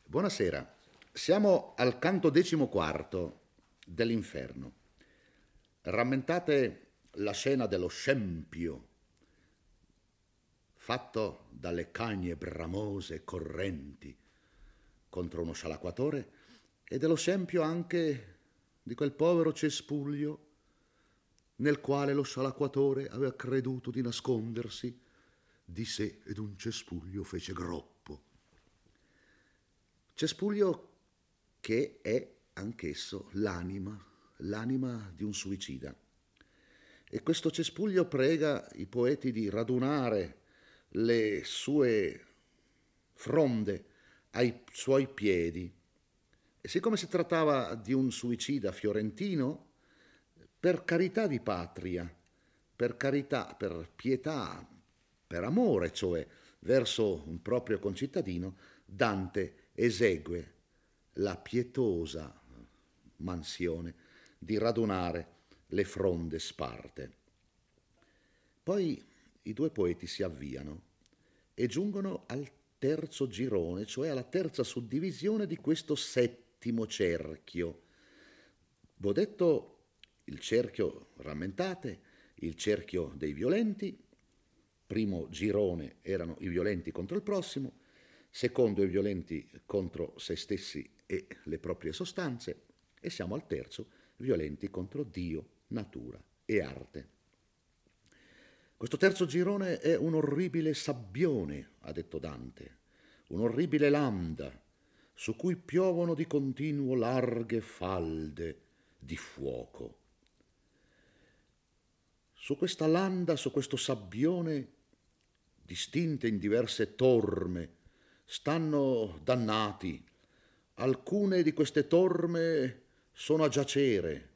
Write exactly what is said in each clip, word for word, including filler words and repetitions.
Buonasera, siamo al canto decimo quarto dell'Inferno. Rammentate la scena dello scempio fatto dalle cagne bramose e correnti contro uno scialacquatore e dello scempio anche di quel povero cespuglio nel quale lo scialacquatore aveva creduto di nascondersi di sé ed un cespuglio fece groppo. Cespuglio che è anch'esso l'anima, l'anima di un suicida. E questo cespuglio prega i poeti di radunare le sue fronde ai suoi piedi. E siccome si trattava di un suicida fiorentino, per carità di patria, per carità, per pietà, per amore, cioè, verso un proprio concittadino, Dante esegue la pietosa mansione di radunare le fronde sparte. Poi i due poeti si avviano e giungono al terzo girone, cioè alla terza suddivisione di questo settimo cerchio. V'ho detto il cerchio, rammentate, il cerchio dei violenti. Primo girone erano i violenti contro il prossimo, secondo i violenti contro se stessi e le proprie sostanze, e siamo al terzo, violenti contro Dio, natura e arte. Questo terzo girone è un orribile sabbione, ha detto Dante, un orribile landa su cui piovono di continuo larghe falde di fuoco. Su questa landa, su questo sabbione, distinte in diverse torme, stanno dannati. Alcune di queste torme sono a giacere,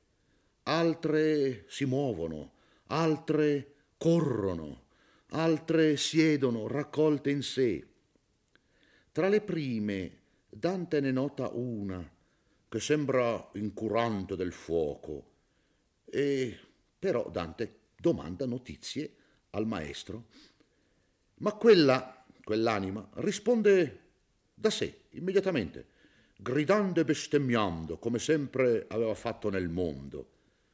altre si muovono, altre corrono, altre siedono raccolte in sé. Tra le prime Dante ne nota una che sembra incurante del fuoco, e però Dante domanda notizie al maestro, ma quella, quell'anima, risponde da sé, immediatamente, gridando e bestemmiando, come sempre aveva fatto nel mondo.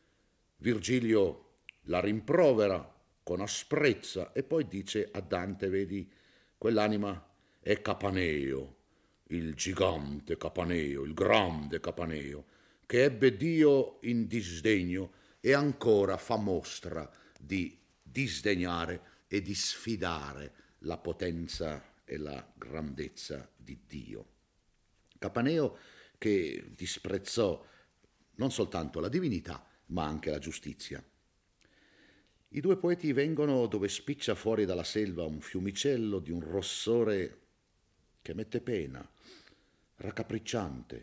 Virgilio la rimprovera con asprezza e poi dice a Dante, vedi, quell'anima è Capaneo, il gigante Capaneo, il grande Capaneo, che ebbe Dio in disdegno e ancora fa mostra di disdegnare e di sfidare la potenza e la grandezza di Dio. Capaneo che disprezzò non soltanto la divinità, ma anche la giustizia. I due poeti vengono dove spiccia fuori dalla selva un fiumicello di un rossore che mette pena, raccapricciante.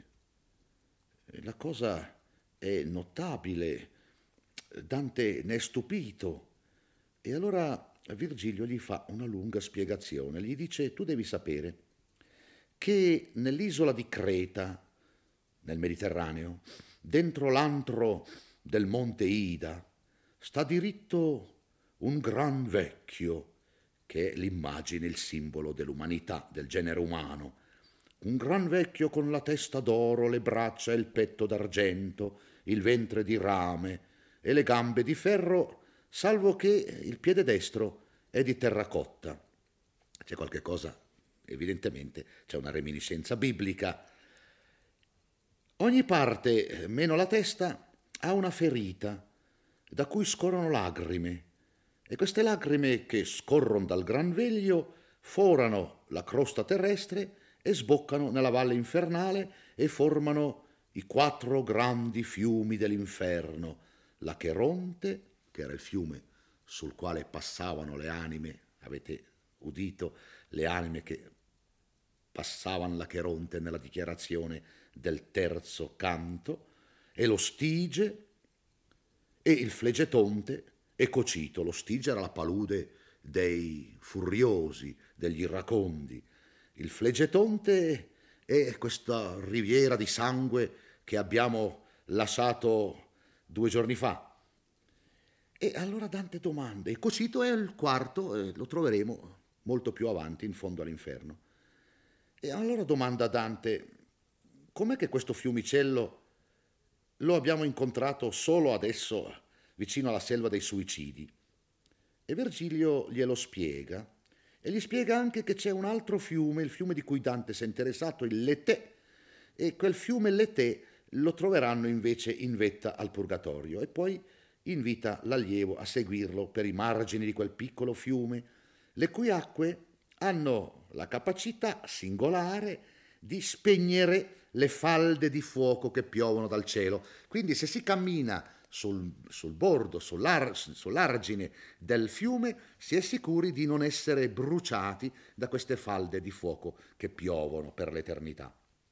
La cosa è notabile, Dante ne è stupito e allora Virgilio gli fa una lunga spiegazione, gli dice: tu devi sapere che nell'isola di Creta, nel Mediterraneo, dentro l'antro del monte Ida, sta diritto un gran vecchio, che è l'immagine, il simbolo dell'umanità, del genere umano, un gran vecchio con la testa d'oro, le braccia e il petto d'argento, il ventre di rame e le gambe di ferro, salvo che il piede destro è di terracotta. C'è qualche cosa, evidentemente, c'è una reminiscenza biblica. Ogni parte, meno la testa, ha una ferita da cui scorrono lacrime, e queste lacrime che scorrono dal gran veglio forano la crosta terrestre e sboccano nella valle infernale e formano i quattro grandi fiumi dell'inferno, l'Acheronte, che era il fiume sul quale passavano le anime, avete udito, le anime che passavano l'Acheronte nella dichiarazione del terzo canto, e lo Stige e il Flegetonte e Cocito. Lo Stige era la palude dei furiosi, degli irracondi. Il Flegetonte è questa riviera di sangue che abbiamo lasciato due giorni fa. E allora Dante domanda, e Cocito è il quarto, eh, lo troveremo molto più avanti in fondo all'inferno. E allora domanda Dante, com'è che questo fiumicello lo abbiamo incontrato solo adesso vicino alla selva dei suicidi? E Virgilio glielo spiega e gli spiega anche che c'è un altro fiume, il fiume di cui Dante si è interessato, il Letè, e quel fiume Letè lo troveranno invece in vetta al Purgatorio, e poi invita l'allievo a seguirlo per i margini di quel piccolo fiume, le cui acque hanno la capacità singolare di spegnere le falde di fuoco che piovono dal cielo. Quindi se si cammina sul, sul bordo, sull'ar, sull'argine del fiume, si è sicuri di non essere bruciati da queste falde di fuoco che piovono per l'eternità.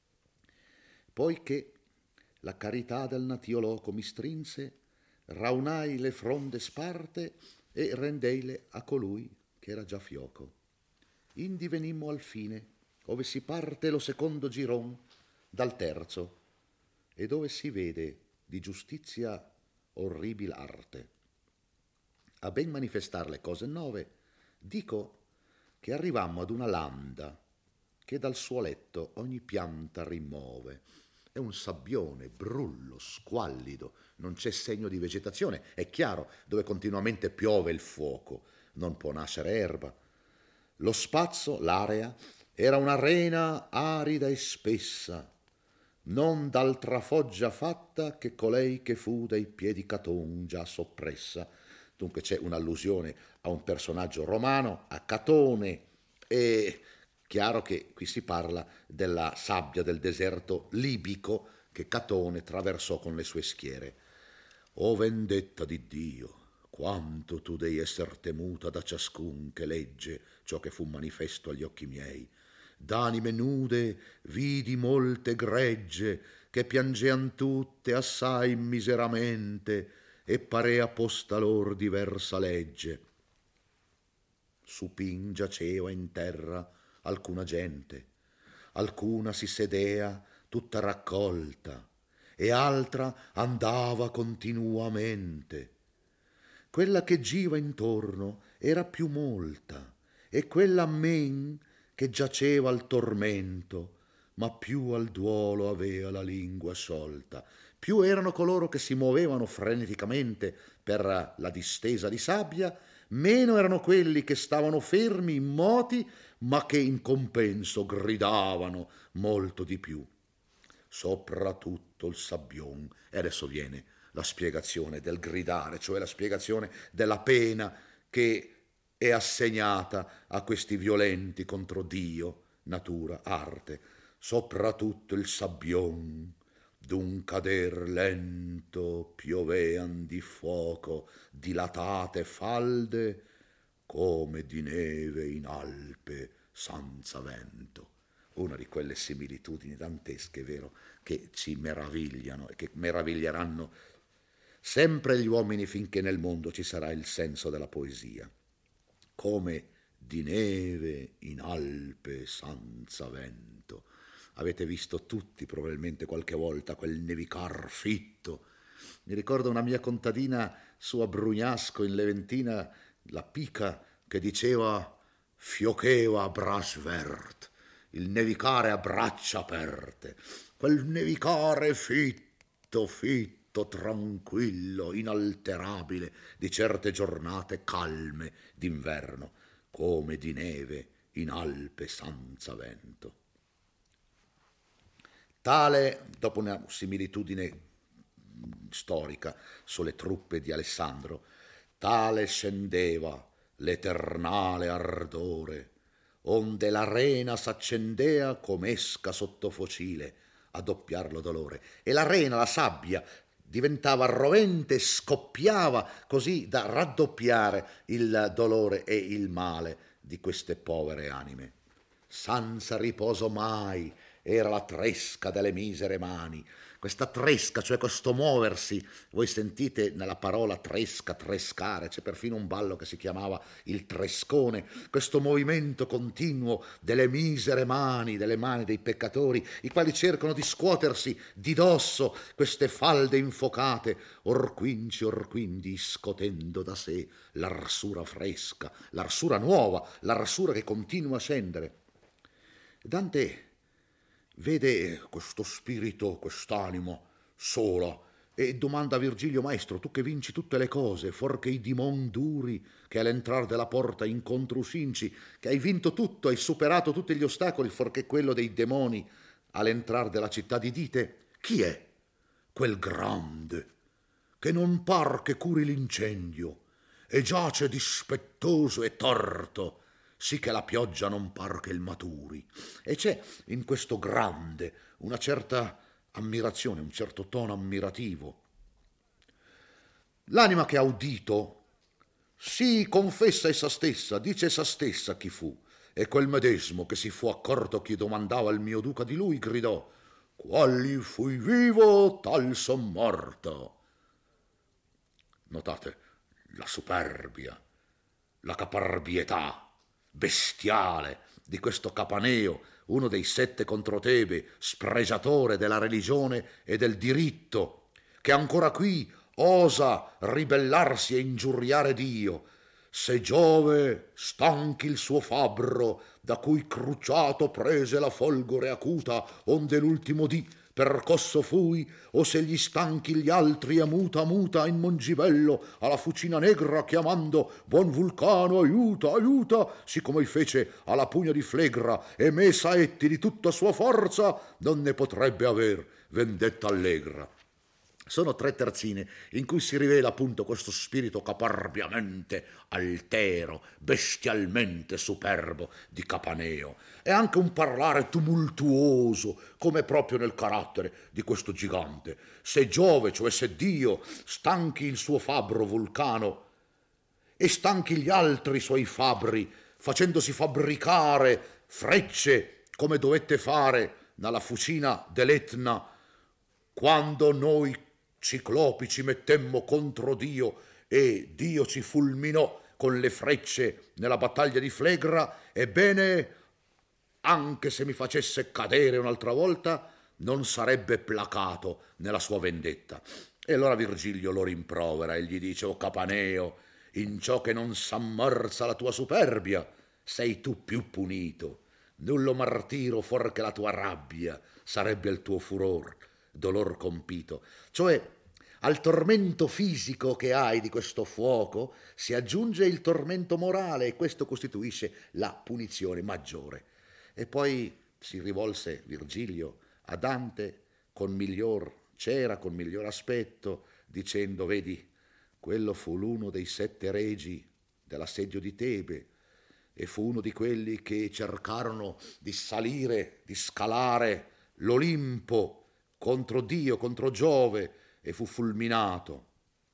Poiché la carità del natio loco mi strinse, raunai le fronde sparte e rendeile a colui che era già fioco. Indi venimmo al fine, ove si parte lo secondo giron dal terzo, e dove si vede di giustizia orribil arte. A ben manifestar le cose nove, dico che arrivammo ad una landa che dal suo letto ogni pianta rimuove. È un sabbione, brullo, squallido, non c'è segno di vegetazione, è chiaro, dove continuamente piove il fuoco, non può nascere erba. Lo spazio, l'area, era un'arena arida e spessa, non d'altra foggia fatta che colei che fu dai piedi Caton già soppressa. Dunque c'è un'allusione a un personaggio romano, a Catone, e chiaro che qui si parla della sabbia del deserto libico che Catone traversò con le sue schiere. O vendetta di Dio, quanto tu devi esser temuta da ciascun che legge ciò che fu manifesto agli occhi miei. D'anime nude vidi molte gregge che piangean tutte assai miseramente e parea posta lor diversa legge. Supin giaceva in terra alcuna gente, alcuna si sedea tutta raccolta e altra andava continuamente. Quella che giva intorno era più molta e quella men che giaceva al tormento, ma più al duolo avea la lingua sciolta. Più erano coloro che si muovevano freneticamente per la distesa di sabbia, meno erano quelli che stavano fermi, immoti, ma che in compenso gridavano molto di più. Soprattutto il sabbion, e adesso viene la spiegazione del gridare, cioè la spiegazione della pena che è assegnata a questi violenti contro Dio, natura, arte. Soprattutto il sabbion, d'un cader lento piovean di fuoco dilatate falde come di neve in Alpe senza vento. Una di quelle similitudini dantesche, vero, che ci meravigliano e che meraviglieranno sempre gli uomini finché nel mondo ci sarà il senso della poesia. Come di neve in Alpe senza vento. Avete visto tutti probabilmente qualche volta quel nevicar fitto. Mi ricordo una mia contadina su a Brugnasco in Leventina, la Pica, che diceva fiocheva a bras vert, il nevicare a braccia aperte, quel nevicare fitto, fitto, tranquillo, inalterabile di certe giornate calme d'inverno, come di neve in Alpe senza vento. Tale, dopo una similitudine storica sulle truppe di Alessandro, tale scendeva l'eternale ardore, onde l'arena s'accendea com'esca sotto focile a doppiar lo dolore, e l'arena, la sabbia, diventava rovente, scoppiava così da raddoppiare il dolore e il male di queste povere anime. Senza riposo mai era la tresca delle misere mani. Questa tresca, cioè questo muoversi, voi sentite nella parola tresca, trescare, c'è perfino un ballo che si chiamava il trescone, questo movimento continuo delle misere mani, delle mani dei peccatori, i quali cercano di scuotersi di dosso queste falde infocate, orquinci orquindi scotendo da sé l'arsura fresca, l'arsura nuova, l'arsura che continua a scendere. Dante vede questo spirito, quest'animo sola, e domanda a Virgilio: maestro, tu che vinci tutte le cose, forché i dimon duri che all'entrar della porta incontro usinci, che hai vinto tutto, hai superato tutti gli ostacoli, forché quello dei demoni all'entrar della città di dite, chi è quel grande che non par che curi l'incendio e giace dispettoso e torto, sì che la pioggia non par che il maturi? E c'è in questo grande una certa ammirazione, un certo tono ammirativo. L'anima che ha udito si confessa essa stessa, dice essa stessa chi fu, e quel medesimo che si fu accorto chi domandava il mio duca di lui gridò: quali fui vivo tal son morto. Notate la superbia, la caparbietà bestiale di questo Capaneo, uno dei sette contro Tebe, spregiatore della religione e del diritto, che ancora qui osa ribellarsi e ingiuriare Dio. Se Giove stanchi il suo fabbro, da cui crucciato prese la folgore acuta, onde l'ultimo dì percosso fui, o se gli stanchi gli altri a muta muta in Mongibello alla fucina negra chiamando: buon Vulcano, aiuta, aiuta, siccome fece alla pugna di Flegra e me saetti di tutta sua forza, non ne potrebbe aver vendetta allegra. Sono tre terzine in cui si rivela appunto questo spirito caparbiamente altero, bestialmente superbo di Capaneo, e anche un parlare tumultuoso, come proprio nel carattere di questo gigante. Se Giove, cioè se Dio, stanchi il suo fabbro Vulcano e stanchi gli altri suoi fabbri, facendosi fabbricare frecce come dovette fare nella fucina dell'Etna, quando noi ciclopi ci mettemmo contro Dio e Dio ci fulminò con le frecce nella battaglia di Flegra, ebbene, anche se mi facesse cadere un'altra volta, non sarebbe placato nella sua vendetta. E allora Virgilio lo rimprovera e gli dice: o Capaneo, in ciò che non s'ammorza la tua superbia, sei tu più punito. Nullo martiro for che la tua rabbia sarebbe il tuo furor, dolor compito. Cioè, al tormento fisico che hai di questo fuoco si aggiunge il tormento morale, e questo costituisce la punizione maggiore. E poi si rivolse Virgilio a Dante con miglior cera, con miglior aspetto, dicendo: vedi, quello fu l'uno dei sette regi dell'assedio di Tebe, e fu uno di quelli che cercarono di salire, di scalare l'Olimpo contro Dio, contro Giove, e fu fulminato.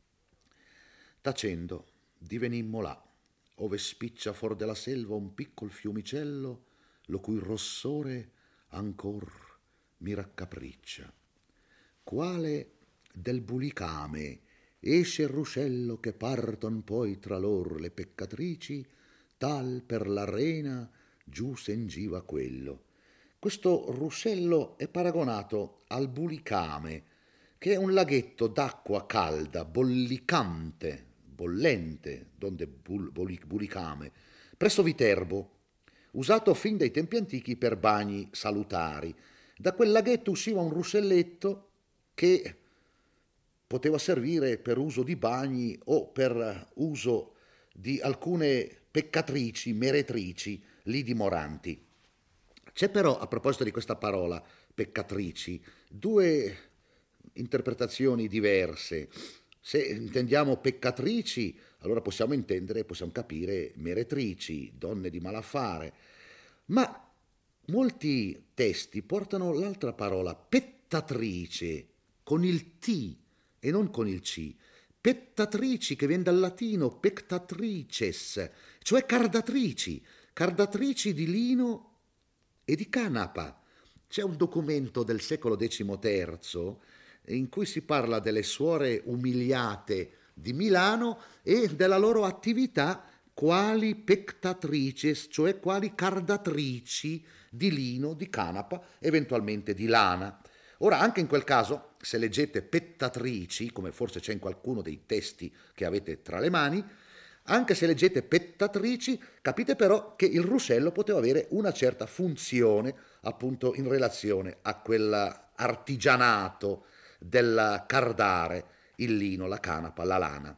Tacendo divenimmo là, ove spiccia for della selva un piccol fiumicello, lo cui rossore ancor mi raccapriccia. Quale del bulicame esce il ruscello che parton poi tra lor le peccatrici, tal per l'arena giù sengiva quello. Questo ruscello è paragonato al bulicame, che è un laghetto d'acqua calda, bollicante, bollente, donde bul, bul, bulicame, presso Viterbo, usato fin dai tempi antichi per bagni salutari. Da quel laghetto usciva un ruscelletto che poteva servire per uso di bagni o per uso di alcune peccatrici, meretrici lì dimoranti. C'è però, a proposito di questa parola, peccatrici, due interpretazioni diverse. Se intendiamo peccatrici, allora possiamo intendere, possiamo capire meretrici, donne di malaffare, ma molti testi portano l'altra parola, pettatrice, con il T e non con il C. Pettatrici, che viene dal latino pectatrices, cioè cardatrici, cardatrici di lino e di canapa. C'è un documento del secolo decimoterzo in cui si parla delle suore umiliate di Milano e della loro attività quali pectatrices, cioè quali cardatrici di lino, di canapa, eventualmente di lana. Ora, anche in quel caso, se leggete pettatrici, come forse c'è in qualcuno dei testi che avete tra le mani, Anche se leggete Pettatrici, capite però che il ruscello poteva avere una certa funzione appunto in relazione a quell'artigianato del cardare il lino, la canapa, la lana.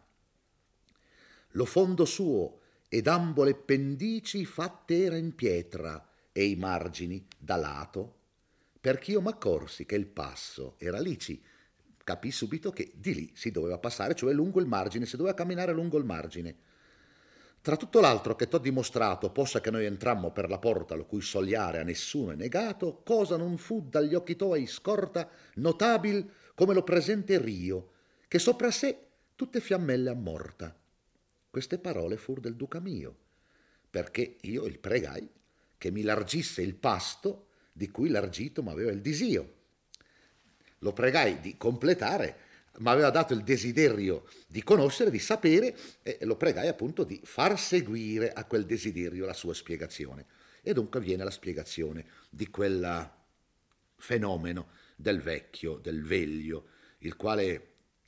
Lo fondo suo ed ambo le pendici fatte era in pietra e i margini da lato, perch'io m'accorsi che il passo era lici, capì subito che di lì si doveva passare, cioè lungo il margine, si doveva camminare lungo il margine. Tra tutto l'altro che t'ho dimostrato, possa che noi entrammo per la porta, lo cui sogliare a nessuno è negato, cosa non fu dagli occhi tuoi scorta, notabil come lo presente rio, che sopra sé tutte fiammelle ammorta. Queste parole fur del duca mio, perché io il pregai che mi largisse il pasto di cui largito m'aveva il disio. Lo pregai di completare, mi aveva dato il desiderio di conoscere, di sapere, e lo pregai appunto di far seguire a quel desiderio la sua spiegazione. E dunque viene la spiegazione di quel fenomeno del vecchio, del veglio, il quale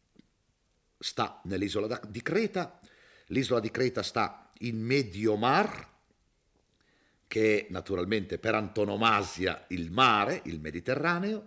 sta nell'isola di Creta. L'isola di Creta sta in medio mar, che è naturalmente per antonomasia il mare, il Mediterraneo,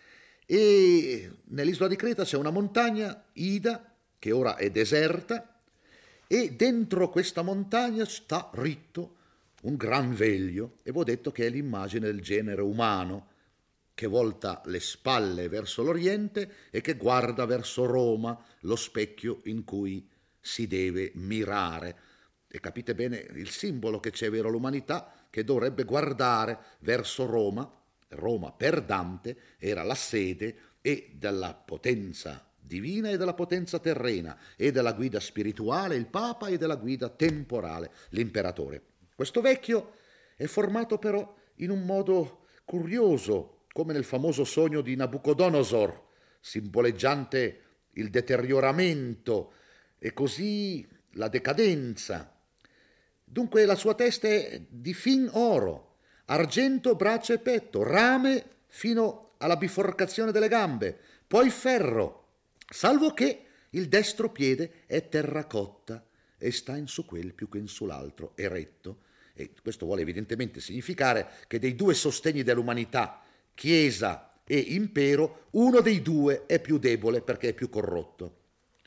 e nell'isola di Creta c'è una montagna, Ida, che ora è deserta, e dentro questa montagna sta ritto un gran veglio, e vi ho detto che è l'immagine del genere umano, che volta le spalle verso l'Oriente e che guarda verso Roma, lo specchio in cui si deve mirare. E capite bene il simbolo che c'è, vero, l'umanità che dovrebbe guardare verso Roma. Roma per Dante era la sede e della potenza divina e della potenza terrena, e della guida spirituale il Papa e della guida temporale l'imperatore. Questo vecchio è formato però in un modo curioso, come nel famoso sogno di Nabucodonosor, simboleggiante il deterioramento e così la decadenza. Dunque la sua testa è di fin oro, argento, braccia e petto, rame fino alla biforcazione delle gambe, poi ferro, salvo che il destro piede è terracotta e sta in su quel più che in su l'altro, eretto. E questo vuole evidentemente significare che dei due sostegni dell'umanità, Chiesa e impero, uno dei due è più debole perché è più corrotto.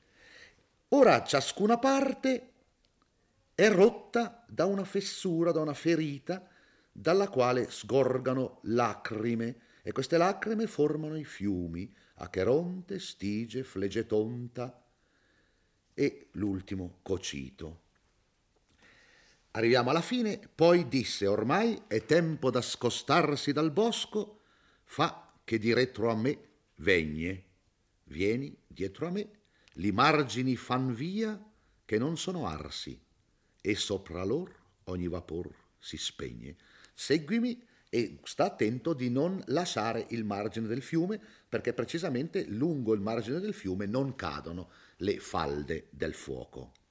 Ora ciascuna parte è rotta da una fessura, da una ferita, dalla quale sgorgano lacrime, e queste lacrime formano i fiumi Acheronte, Stige, Flegetonta e l'ultimo Cocito. Arriviamo alla fine. Poi disse: ormai è tempo da scostarsi dal bosco, fa che dietro a me vegne. Vieni dietro a me, li margini fan via che non sono arsi, e sopra lor ogni vapor si spegne. Seguimi e sta attento di non lasciare il margine del fiume, perché precisamente lungo il margine del fiume non cadono le falde del fuoco.